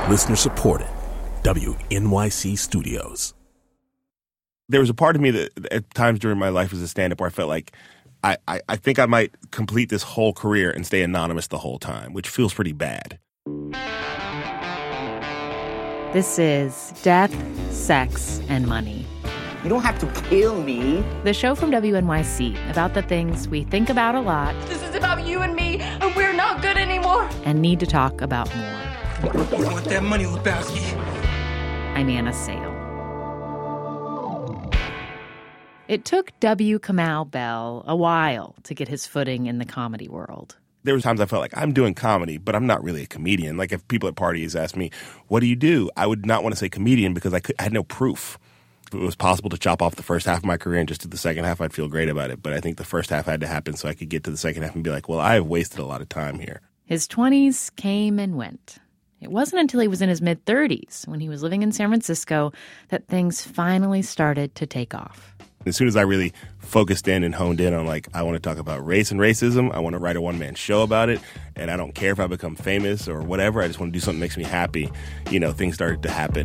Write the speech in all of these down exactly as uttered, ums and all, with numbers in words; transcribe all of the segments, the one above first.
Listener supported. W N Y C Studios. There was a part of me that at times during my life as a stand-up where I felt like I, I, I think I might complete this whole career and stay anonymous the whole time, which feels pretty bad. This is Death, Sex, and Money. You don't have to kill me. The show from W N Y C about the things we think about a lot. This is about you and me, and we're not good anymore. And need to talk about more. You want that money, Lebowski? I'm Anna Sale. It took W. Kamau Bell a while to get his footing in the comedy world. There were times I felt like I'm doing comedy, but I'm not really a comedian. Like if people at parties asked me, what do you do? I would not want to say comedian because I, could, I had no proof. If it was possible to chop off the first half of my career and just do the second half, I'd feel great about it. But I think the first half had to happen so I could get to the second half and be like, well, I have wasted a lot of time here. His twenties came and went. It wasn't until he was in his mid-thirties, when he was living in San Francisco, that things finally started to take off. As soon as I really focused in and honed in on, like, I want to talk about race and racism, I want to write a one-man show about it, and I don't care if I become famous or whatever, I just want to do something that makes me happy, you know, things started to happen.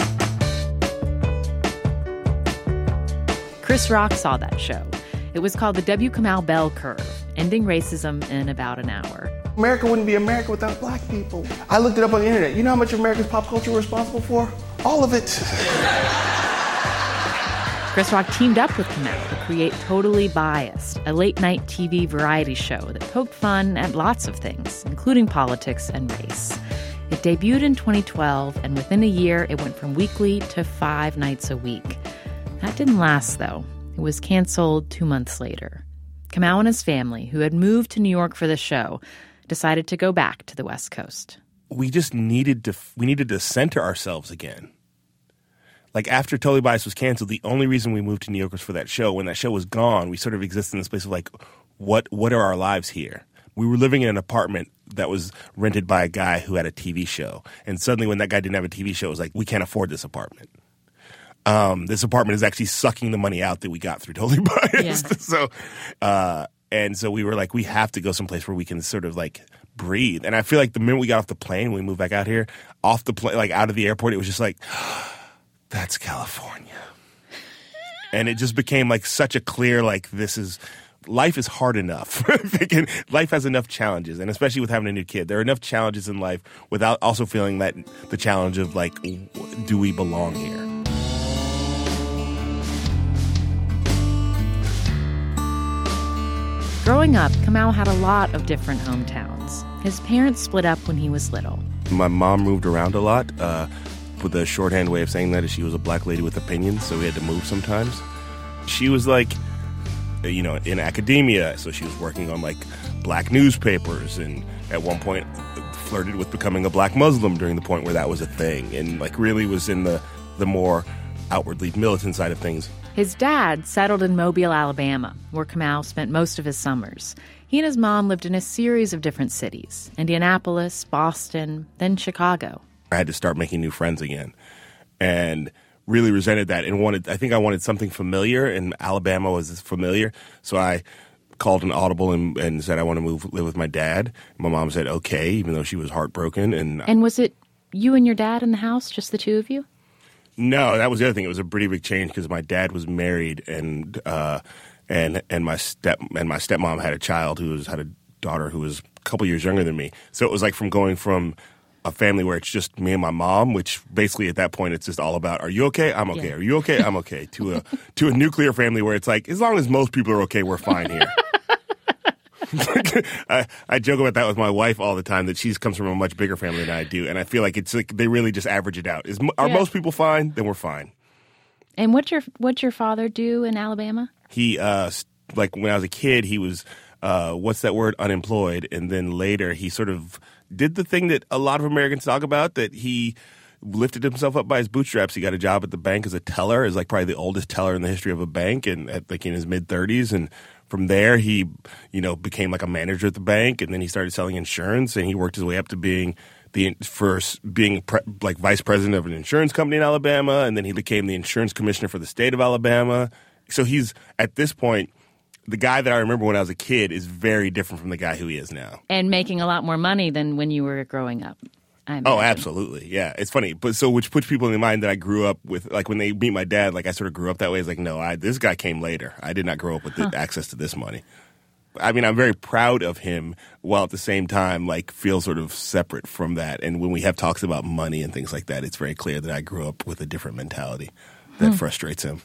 Chris Rock saw that show. It was called the W. Kamau Bell Curve, ending racism in about an hour. America wouldn't be America without black people. I looked it up on the internet. You know how much of America's pop culture we're responsible for? All of it. Chris Rock teamed up with Kamau to create Totally Biased, a late-night T V variety show that poked fun at lots of things, including politics and race. It debuted in twenty twelve, and within a year, it went from weekly to five nights a week. That didn't last, though. It was canceled two months later. Kamau and his family, who had moved to New York for the show, decided to go back to the West Coast. We just needed to we needed to center ourselves again. Like, after Totally Biased was canceled, the only reason we moved to New York was for that show. When that show was gone, we sort of existed in this place of, like, what what are our lives here? We were living in an apartment that was rented by a guy who had a T V show. And suddenly when that guy didn't have a T V show, it was like, we can't afford this apartment. Um, this apartment is actually sucking the money out that we got through Totally Biased. Yeah. so, uh, and so we were like, we have to go someplace where we can sort of, like, breathe. And I feel like the minute we got off the plane, when we moved back out here, off the plane, like, out of the airport, it was just like, that's California. And it just became, like, such a clear, like, this is, life is hard enough. Life has enough challenges, and especially with having a new kid. There are enough challenges in life without also feeling that the challenge of, like, do we belong here? Growing up, Kamau had a lot of different hometowns. His parents split up when he was little. My mom moved around a lot. Uh, with the shorthand way of saying that is she was a black lady with opinions, so we had to move sometimes. She was like, you know, in academia, so she was working on, like, black newspapers, and at one point flirted with becoming a black Muslim during the point where that was a thing, and, like, really was in the, the more outwardly militant side of things. His dad settled in Mobile, Alabama, where Kamau spent most of his summers. He and his mom lived in a series of different cities: Indianapolis, Boston, then Chicago. I had to start making new friends again, and really resented that, and wanted, I think I wanted something familiar, and Alabama was familiar, so I called an audible and, and said I want to move live with my dad. My mom said okay, even though she was heartbroken. And And was it you and your dad in the house, just the two of you? No, that was the other thing. It was a pretty big change because my dad was married, and uh, and and my step and my stepmom had a child who was had a daughter who was a couple years younger than me. So it was like from going from a family where it's just me and my mom, which basically at that point it's just all about, are you okay? I'm okay. Yeah. Are you okay? I'm okay. To a to a nuclear family where it's like, as long as most people are okay, we're fine here. I, I joke about that with my wife all the time, that she comes from a much bigger family than I do, and I feel like it's like they really just average it out. Is are yeah. most people fine? Then we're fine. And what's your what's your father do in Alabama? He uh like when I was a kid, he was uh what's that word? Unemployed, and then later he sort of did the thing that a lot of Americans talk about, that he lifted himself up by his bootstraps. He got a job at the bank as a teller, as like probably the oldest teller in the history of a bank, and at like in his mid thirties, and from there, he, you know, became like a manager at the bank, and then he started selling insurance, and he worked his way up to being the first, being pre, like vice president of an insurance company in Alabama, and then he became the insurance commissioner for the state of Alabama. So he's, at this point, the guy that I remember when I was a kid is very different from the guy who he is now. And making a lot more money than when you were growing up. I imagine. Oh, absolutely. Yeah. It's funny. But so, which puts people in the mind that I grew up with, like when they meet my dad, like I sort of grew up that way. It's like, no, I, this guy came later. I did not grow up with huh. the, access to this money. I mean, I'm very proud of him while at the same time, like, feel sort of separate from that. And when we have talks about money and things like that, it's very clear that I grew up with a different mentality that hmm. frustrates him.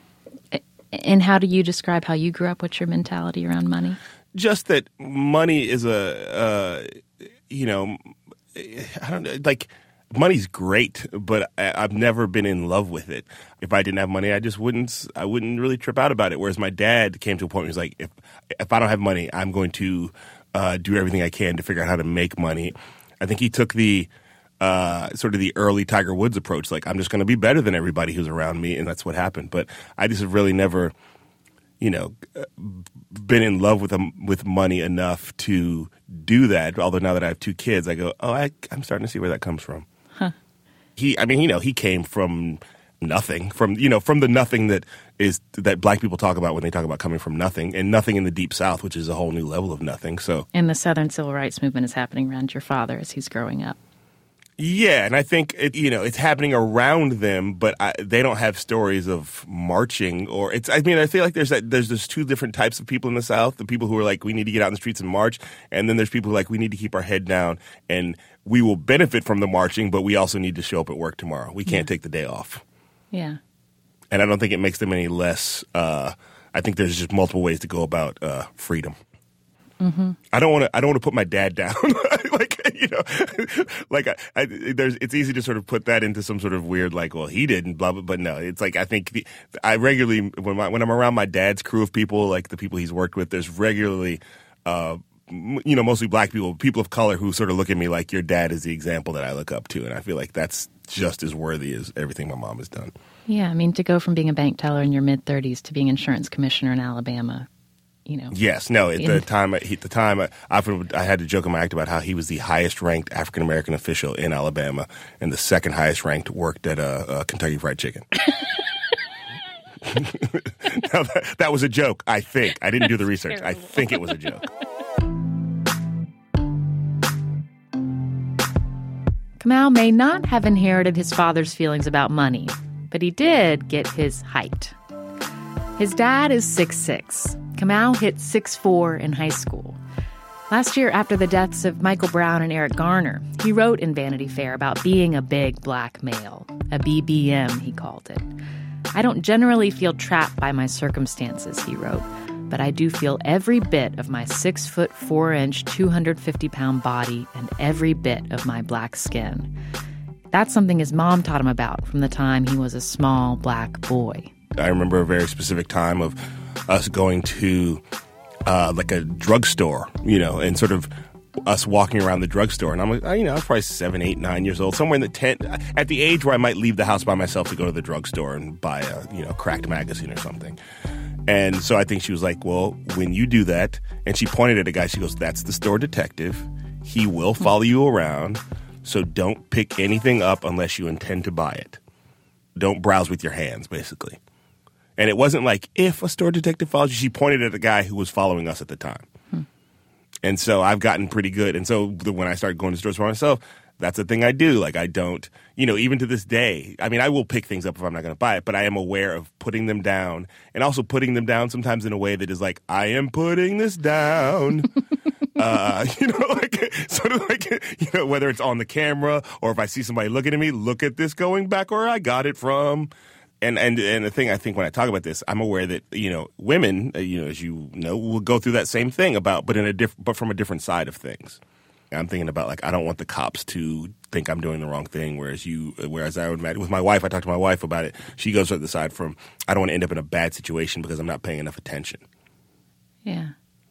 And how do you describe how you grew up? What's your mentality around money? Just that money is a, uh, you know, I don't know, like, money's great, but I, I've never been in love with it. If I didn't have money, I just wouldn't, I wouldn't really trip out about it. Whereas my dad came to a point where he was like, if, if I don't have money, I'm going to uh, do everything I can to figure out how to make money. I think he took the, uh, sort of the early Tiger Woods approach, like, I'm just going to be better than everybody who's around me, and that's what happened. But I just have really never, you know, been in love with um, with money enough to do that. Although now that I have two kids, I go, oh, I, I'm starting to see where that comes from. Huh. He, I mean, you know, he came from nothing, from, you know, from the nothing that is, that black people talk about when they talk about coming from nothing, and nothing in the Deep South, which is a whole new level of nothing. So, and the Southern Civil Rights Movement is happening around your father as he's growing up. Yeah, and I think, it, you know, it's happening around them, but I, they don't have stories of marching or it's, I mean, I feel like there's that, there's there's two different types of people in the South, the people who are like, we need to get out in the streets and march, and then there's people who are like, we need to keep our head down, and we will benefit from the marching, but we also need to show up at work tomorrow. We can't yeah. take the day off. Yeah. And I don't think it makes them any less, uh, I think there's just multiple ways to go about uh, freedom. Mm-hmm. I don't want to. I don't want to put my dad down. like you know, like I, I, there's. It's easy to sort of put that into some sort of weird, like, well, he didn't, blah blah. But no, it's like I think the, I regularly when my, when I'm around my dad's crew of people, like the people he's worked with, there's regularly, uh, you know, mostly black people, people of color who sort of look at me like your dad is the example that I look up to, and I feel like that's just as worthy as everything my mom has done. Yeah, I mean, to go from being a bank teller in your mid thirties to being insurance commissioner in Alabama. You know. Yes, no. At the time, at the time, I, I had to joke in my act about how he was the highest ranked African American official in Alabama, and the second highest ranked worked at uh, uh, Kentucky Fried Chicken. Now, that, that was a joke. I think I didn't do the research. Terrible. I think it was a joke. Kamau may not have inherited his father's feelings about money, but he did get his height. His dad is six foot six. Kamau hit six foot four in high school. Last year, after the deaths of Michael Brown and Eric Garner, he wrote in Vanity Fair about being a big black male, a B B M, he called it. I don't generally feel trapped by my circumstances, he wrote, but I do feel every bit of my six foot four inch, two hundred fifty pound body and every bit of my black skin. That's something his mom taught him about from the time he was a small black boy. I remember a very specific time of us going to uh, like a drugstore, you know, and sort of us walking around the drugstore. And I'm like, you know, I was probably seven, eight, nine years old, somewhere in the ten, at the age where I might leave the house by myself to go to the drugstore and buy a, you know, cracked magazine or something. And so I think she was like, well, when you do that, and she pointed at a guy, she goes, that's the store detective. He will follow you around. So don't pick anything up unless you intend to buy it. Don't browse with your hands, basically. And it wasn't like, if a store detective follows you, she pointed at the guy who was following us at the time. Hmm. And so I've gotten pretty good. And so when I started going to stores for myself, that's the thing I do. Like, I don't, you know, even to this day, I mean, I will pick things up if I'm not going to buy it, but I am aware of putting them down and also putting them down sometimes in a way that is like, I am putting this down. uh, you know, like, sort of like, you know, whether it's on the camera or if I see somebody looking at me, look at this going back where I got it from. And, and and the thing I think when I talk about this, I'm aware that, you know, women, uh, you know, as you know, will go through that same thing about, but in a diff- but from a different side of things. I'm thinking about, like, I don't want the cops to think I'm doing the wrong thing, whereas you, whereas I would imagine with my wife, I talked to my wife about it. She goes to the side from, I don't want to end up in a bad situation because I'm not paying enough attention. Yeah.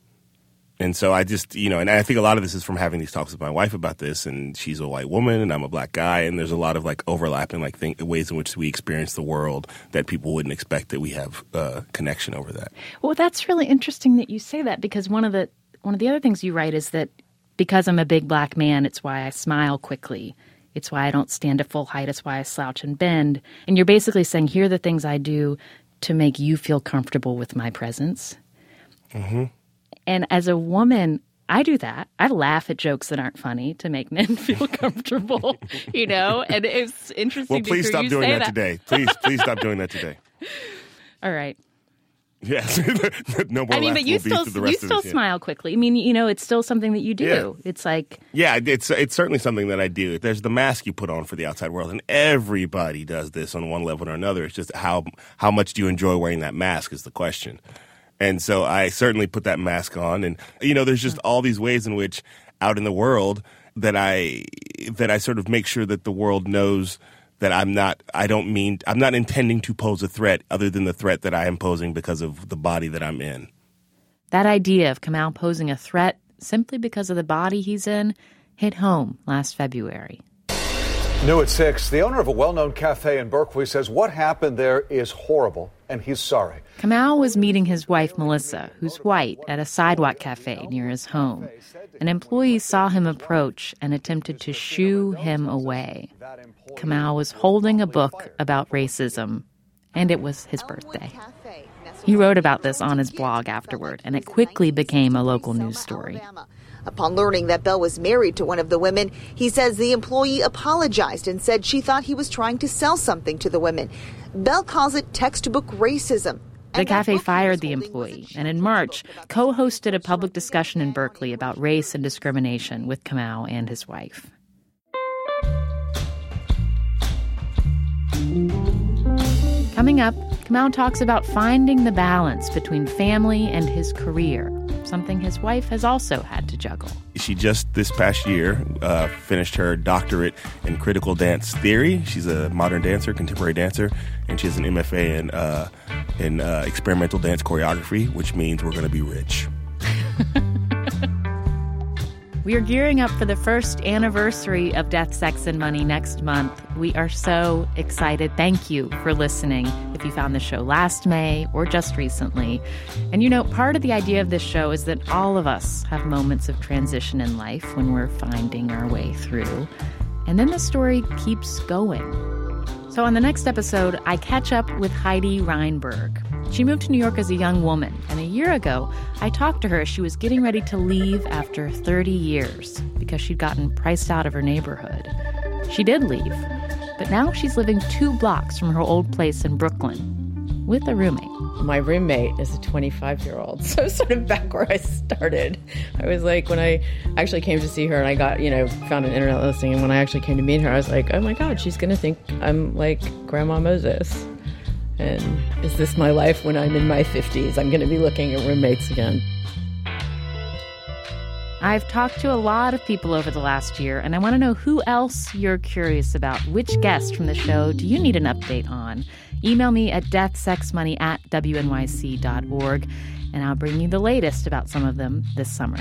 And so I just, you know, and I think a lot of this is from having these talks with my wife about this, and she's a white woman and I'm a black guy, and there's a lot of like overlapping like thing, ways in which we experience the world that people wouldn't expect that we have a uh, connection over that. Well, that's really interesting that you say that, because one of the one of the other things you write is that because I'm a big black man, it's why I smile quickly. It's why I don't stand at full height. It's why I slouch and bend. And you're basically saying, here are the things I do to make you feel comfortable with my presence. Mm-hmm. And as a woman, I do that. I laugh at jokes that aren't funny to make men feel comfortable, you know? And it's interesting well, to please hear stop you doing say that, that today. Please, please stop doing that today. All right. Yes. no more I mean, but you still the rest you still of this, smile yeah. quickly. I mean, you know, it's still something that you do. Yeah. It's like yeah, it's it's certainly something that I do. There's the mask you put on for the outside world, and everybody does this on one level or another. It's just how how much do you enjoy wearing that mask is the question. And so I certainly put that mask on, and you know, there's just all these ways in which out in the world that I that I sort of make sure that the world knows that I'm not, I don't mean, I'm not intending to pose a threat other than the threat that I am posing because of the body that I'm in. that idea of Kamau posing a threat simply because of the body he's in hit home last February. New at six, the owner of a well-known cafe in Berkeley says what happened there is horrible, and he's sorry. Kamau was meeting his wife, Melissa, who's white, at a sidewalk cafe near his home. An employee saw him approach and attempted to shoo him away. Kamau was holding a book about racism, and it was his birthday. He wrote about this on his blog afterward, and it quickly became a local news story. Upon learning that Bell was married to one of the women, he says the employee apologized and said she thought he was trying to sell something to the women. Bell calls it textbook racism. The cafe fired the employee, and in March, co-hosted a public discussion in Berkeley about race and discrimination with Kamau and his wife. Coming up, Kamau talks about finding the balance between family and his career, something his wife has also had to juggle. She just this past year uh, finished her doctorate in critical dance theory. She's a modern dancer, contemporary dancer, and she has an M F A in, uh, in uh, experimental dance choreography, which means we're going to be rich. We are gearing up for the first anniversary of Death, Sex, and Money next month. We are so excited. Thank you for listening if you found the show last May or just recently. And you know, part of the idea of this show is that all of us have moments of transition in life when we're finding our way through. And then the story keeps going. So on the next episode, I catch up with Heidi Reinberg. She moved to New York as a young woman, and a year ago, I talked to her as she was getting ready to leave after thirty years because she'd gotten priced out of her neighborhood. She did leave, but now she's living two blocks from her old place in Brooklyn with a roommate. My roommate is a twenty-five-year-old, so sort of back where I started. I was like, when I actually came to see her and I got, you know, found an internet listing, and when I actually came to meet her, I was like, oh my God, she's going to think I'm like Grandma Moses. And is this my life when I'm in my fifties? I'm going to be looking at roommates again. I've talked to a lot of people over the last year, and I want to know who else you're curious about. Which guest from the show do you need an update on? Email me at deathsexmoney at W N Y C dot org, and I'll bring you the latest about some of them this summer.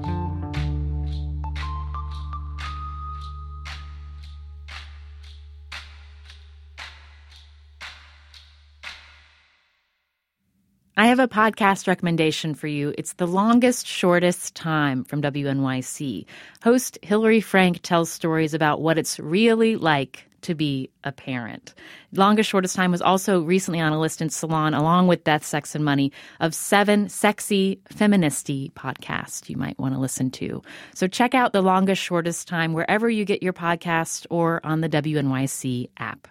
I have a podcast recommendation for you. It's The Longest Shortest Time from W N Y C. Host Hillary Frank tells stories about what it's really like to be a parent. Longest Shortest Time was also recently on a list in Salon, along with Death, Sex, and Money, of seven sexy, feministy podcasts you might want to listen to. So check out The Longest Shortest Time wherever you get your podcast or on the W N Y C app.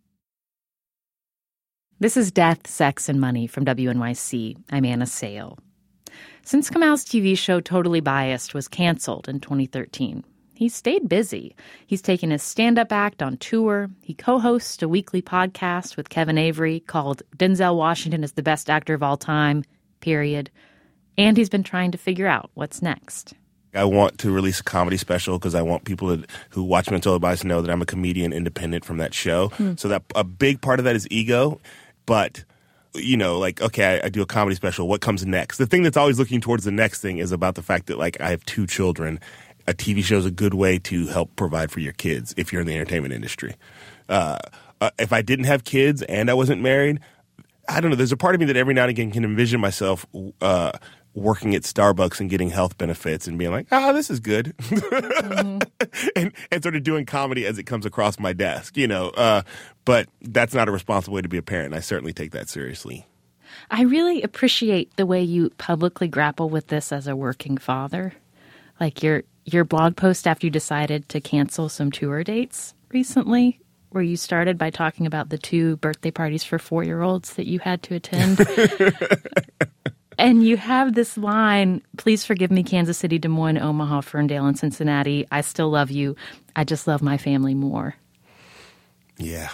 This is Death, Sex, and Money from W N Y C. I'm Anna Sale. Since Kamau's T V show Totally Biased was canceled in twenty thirteen, he's stayed busy. He's taken his stand-up act on tour. He co-hosts a weekly podcast with Kevin Avery called Denzel Washington is the Best Actor of All Time, period. And he's been trying to figure out what's next. I want to release a comedy special because I want people to, who watch me on Totally Biased to know that I'm a comedian independent from that show. Hmm. So that a big part of that is ego. But, you know, like, okay, I, I do a comedy special. What comes next? The thing that's always looking towards the next thing is about the fact that, like, I have two children. A T V show is a good way to help provide for your kids if you're in the entertainment industry. Uh, uh, if I didn't have kids and I wasn't married, I don't know. There's a part of me that every now and again can envision myself uh, working at Starbucks and getting health benefits and being like, oh, this is good. Mm-hmm. and, and sort of doing comedy as it comes across my desk, you know. Uh, but that's not a responsible way to be a parent. I certainly take that seriously. I really appreciate the way you publicly grapple with this as a working father. Like your your blog post after you decided to cancel some tour dates recently, where you started by talking about the two birthday parties for four-year-olds that you had to attend. And you have this line, please forgive me, Kansas City, Des Moines, Omaha, Ferndale, and Cincinnati. I still love you. I just love my family more. Yeah.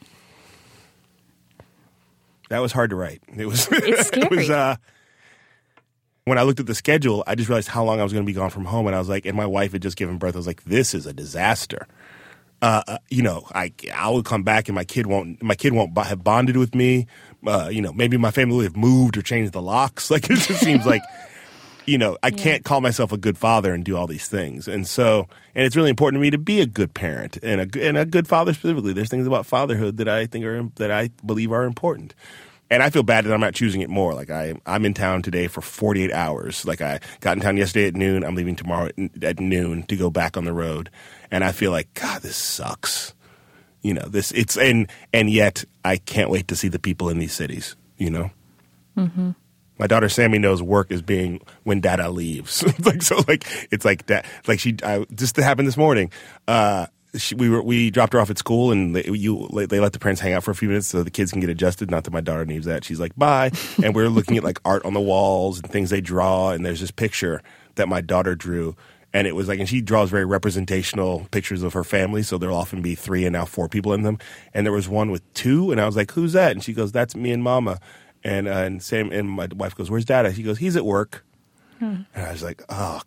That was hard to write. It was, it's scary. It was, uh, when I looked at the schedule, I just realized how long I was going to be gone from home. And I was like, and my wife had just given birth. I was like, this is a disaster. Uh, uh, you know, I I will come back and my kid won't my kid won't have bonded with me. Uh, you know, maybe my family will have moved or changed the locks. Like it just seems like, you know, I yeah. can't call myself a good father and do all these things. And so, and it's really important to me to be a good parent and a and a good father specifically. There's things about fatherhood that I think are that I believe are important. And I feel bad that I'm not choosing it more. Like I, I'm in town today for forty-eight hours. Like I got in town yesterday at noon. I'm leaving tomorrow at, at noon to go back on the road. And I feel like, God, this sucks. You know, this it's and and yet I can't wait to see the people in these cities. You know, mm-hmm. My daughter Sammy knows work is being when Dada leaves. Like so, like it's like that. Like she I, just happened this morning. Uh, She, we were we dropped her off at school, and they, you they let the parents hang out for a few minutes so the kids can get adjusted. Not that my daughter needs that. She's like, bye. And we're looking at like art on the walls and things they draw. And there's this picture that my daughter drew, and it was like, and she draws very representational pictures of her family. So there'll often be three and now four people in them. And there was one with two, and I was like, who's that? And she goes, that's me and Mama. And uh, and Sam and my wife goes, where's Dada? She goes, he's at work. Hmm. And I was like, oh.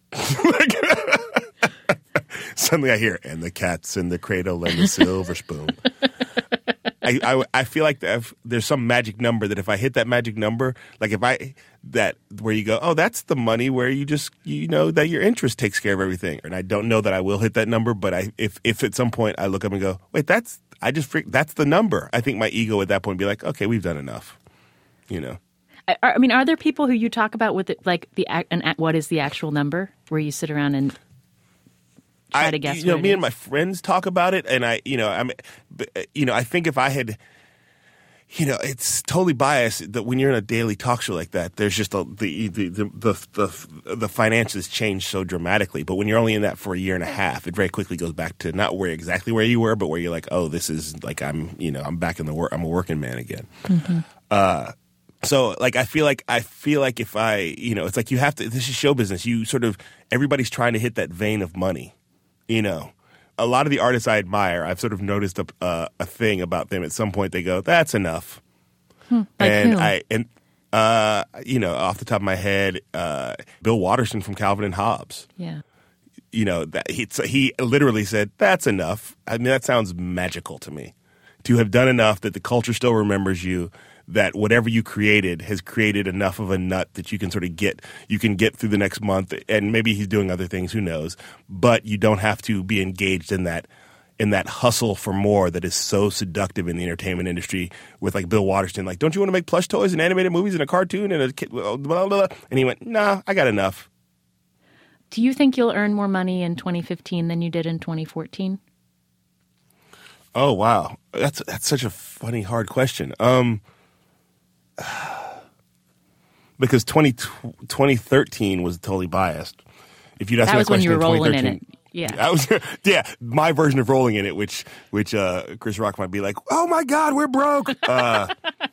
Suddenly I hear, and the cat's in the cradle and the silver spoon. I, I, I feel like if there's some magic number that if I hit that magic number, like if I, that where you go, oh, that's the money where you just, you know, that your interest takes care of everything. And I don't know that I will hit that number, but I, if, if at some point I look up and go, wait, that's, I just, freak, that's the number. I think my ego at that point would be like, okay, we've done enough, you know. I, I mean, are there people who you talk about with it, like the, an, what is the actual number where you sit around and try I, to guess you know, what me it and my friends talk about it, and I, you know, I'm, you know, I think if I had, you know, it's totally biased that when you're in a daily talk show like that, there's just a, the, the the the the the finances change so dramatically. But when you're only in that for a year and a half, it very quickly goes back to not where exactly where you were, but where you're like, oh, this is like I'm, you know, I'm back in the work, I'm a working man again. Mm-hmm. Uh, So, like, I feel like I feel like if I, you know, it's like you have to. This is show business. You sort of everybody's trying to hit that vein of money. You know, a lot of the artists I admire, I've sort of noticed a uh, a thing about them. At some point, they go, "That's enough." Hmm, like and who? I and uh, you know, off the top of my head, uh, Bill Watterson from Calvin and Hobbes. Yeah. You know, that he he literally said, "That's enough." I mean, that sounds magical to me. To have done enough that the culture still remembers you. That whatever you created has created enough of a nut that you can sort of get, you can get through the next month, and maybe he's doing other things, who knows? But you don't have to be engaged in that, in that hustle for more that is so seductive in the entertainment industry. With like Bill Watterson, like, don't you want to make plush toys and animated movies and a cartoon and a kid? Blah, blah, blah. And he went, nah, I got enough. Do you think you'll earn more money in twenty fifteen than you did in twenty fourteen? Oh wow, that's that's such a funny, hard question. Um. Because twenty, twenty thirteen was totally biased. If you'd asked that me was that when you were in rolling in it. Yeah, I was. Yeah, my version of rolling in it, which which uh, Chris Rock might be like, "Oh my God, we're broke." Uh,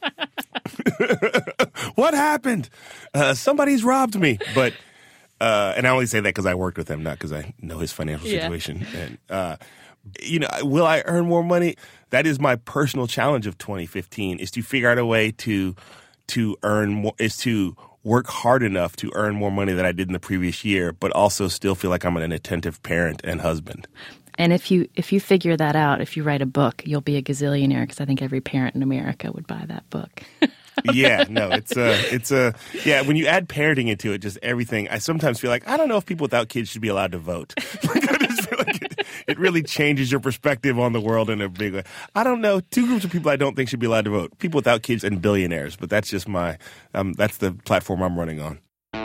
what happened? Uh, somebody's robbed me. But uh, and I only say that because I worked with him, not because I know his financial situation. Yeah. And uh, you know, will I earn more money? That is my personal challenge of twenty fifteen: is to figure out a way to to earn more, is to work hard enough to earn more money than I did in the previous year, but also still feel like I'm an attentive parent and husband. And if you if you figure that out, if you write a book, you'll be a gazillionaire because I think every parent in America would buy that book. Yeah, no, it's a, it's a, yeah, when you add parenting into it, just everything, I sometimes feel like, I don't know if people without kids should be allowed to vote. Like, I just feel like it, it really changes your perspective on the world in a big way. I don't know, two groups of people I don't think should be allowed to vote. People without kids and billionaires, but that's just my, um, that's the platform I'm running on.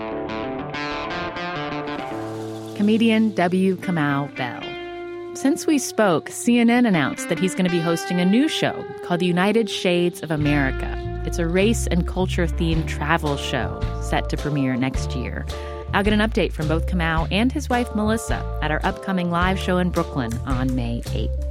Comedian W. Kamau Bell. Since we spoke, C N N announced that he's going to be hosting a new show called The United Shades of America. It's a race and culture-themed travel show set to premiere next year. I'll get an update from both Kamau and his wife Melissa at our upcoming live show in Brooklyn on May eighth.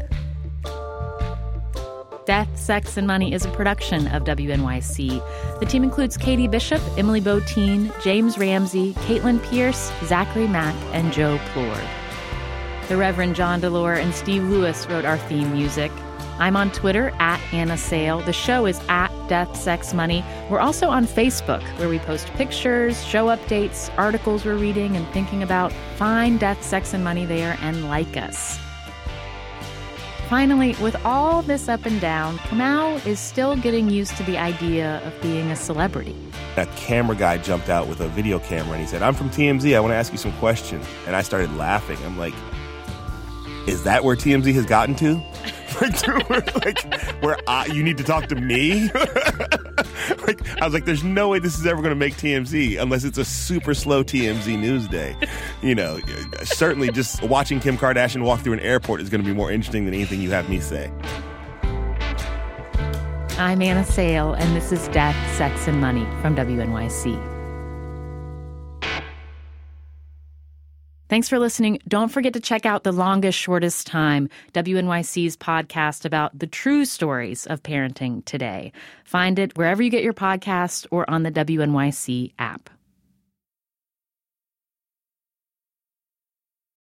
Death, Sex, and Money is a production of W N Y C. The team includes Katie Bishop, Emily Botein, James Ramsey, Caitlin Pierce, Zachary Mack, and Joe Plourde. The Reverend John Delore and Steve Lewis wrote our theme music. I'm on Twitter, at Anna Sale. The show is at Death, Sex, Money. We're also on Facebook, where we post pictures, show updates, articles we're reading and thinking about. Find Death, Sex, and Money there and like us. Finally, with all this up and down, Kamau is still getting used to the idea of being a celebrity. A camera guy jumped out with a video camera and he said, "I'm from T M Z, I want to ask you some questions." And I started laughing. I'm like, is that where T M Z has gotten to? like, where, like, where I, you need to talk to me? like, I was like, there's no way this is ever going to make T M Z unless it's a super slow T M Z news day. You know, certainly just watching Kim Kardashian walk through an airport is going to be more interesting than anything you have me say. I'm Anna Sale, and this is Death, Sex, and Money from W N Y C. Thanks for listening. Don't forget to check out The Longest Shortest Time, W N Y C's podcast about the true stories of parenting today. Find it wherever you get your podcast or on the W N Y C app.